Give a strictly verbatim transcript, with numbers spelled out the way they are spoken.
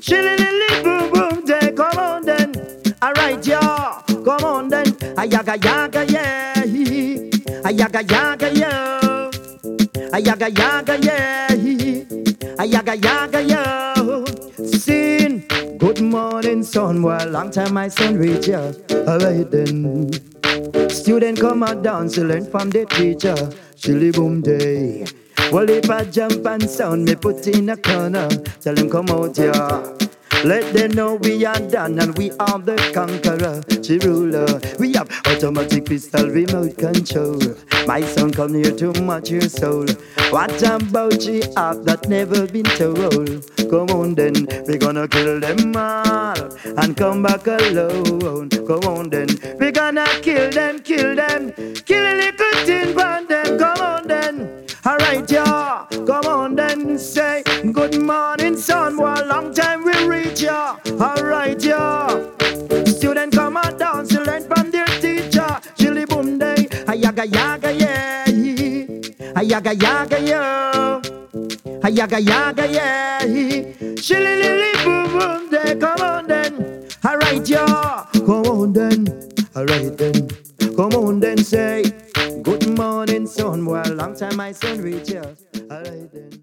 Shilly lily boom boom day, come on then. Alright, yeah, come on then. Ayaga yaga yeah, ayaga yaga yeah, ayaga yaga yeah, ayaga yaga yeah. Sin, good morning son, well long time my son reach ya. Alright then. Student come out dance to learn from the teacher. Shilly boom day. Well if I jump and sound me put in a corner. Tell them come out here. Let them know we are done and we are the conqueror, the ruler. We have automatic pistol remote control. My son come here to match your soul. What about you have that never been told? Come on then, we gonna kill them all and come back alone. Come on then, we gonna kill them, kill them, kill a little tin on them. Come on then, alright yeah, come on then. Say good morning son, well long time we reach ya. Alright yeah, student come out dance to learn from their teacher. Chilly boom day, ayaga yaga yeah, ayaga yaga yeah, ayaga yaga yeah. Chilly lily boom boom day, come on then. Alright yeah, come on then. Alright then, come on then. Say good morning son, well long time my son reach ya. Alright then.